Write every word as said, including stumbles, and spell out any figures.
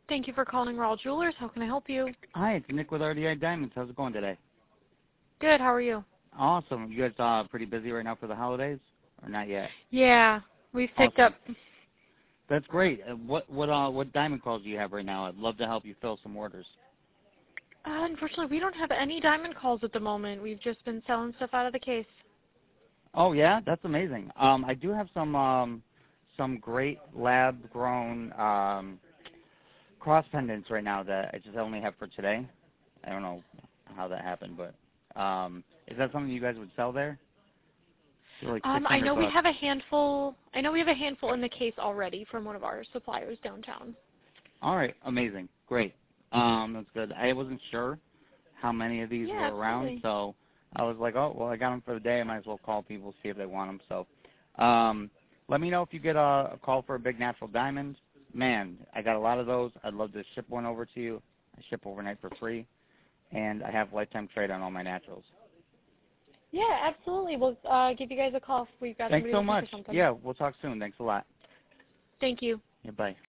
Thank you for calling Raw Jewelers. How can I help you? Hi, it's Nick with R D I Diamonds. How's it going today? Good. How are you? Awesome. You guys uh, pretty busy right now for the holidays, or not yet? Yeah, we've picked Awesome. up. That's great. Uh, what what uh what diamond calls do you have right now? I'd love to help you fill some orders. Uh, unfortunately, we don't have any diamond calls at the moment. We've just been selling stuff out of the case. Oh yeah, that's amazing. Um, I do have some um some great lab grown um cross pendants right now that I just only have for today. I don't know how that happened, but um, is that something you guys would sell there? They're like Um, six I hundred know we bucks. have a handful. I know we have a handful in the case already from one of our suppliers downtown. All right, amazing, great. Um, that's good. I wasn't sure how many of these Yeah, were around, absolutely. so I was like, oh, well, I got them for the day. I might as well call people, see if they want them. So um, let me know if you get a, a call for a big natural diamond. Man, I got a lot of those. I'd love to ship one over to you. I ship overnight for free, and I have lifetime trade on all my naturals. Yeah, absolutely. We'll uh, give you guys a call if we've got Thanks somebody so looking much. for something. Yeah, we'll talk soon. Thanks a lot. Thank you. Yeah, bye.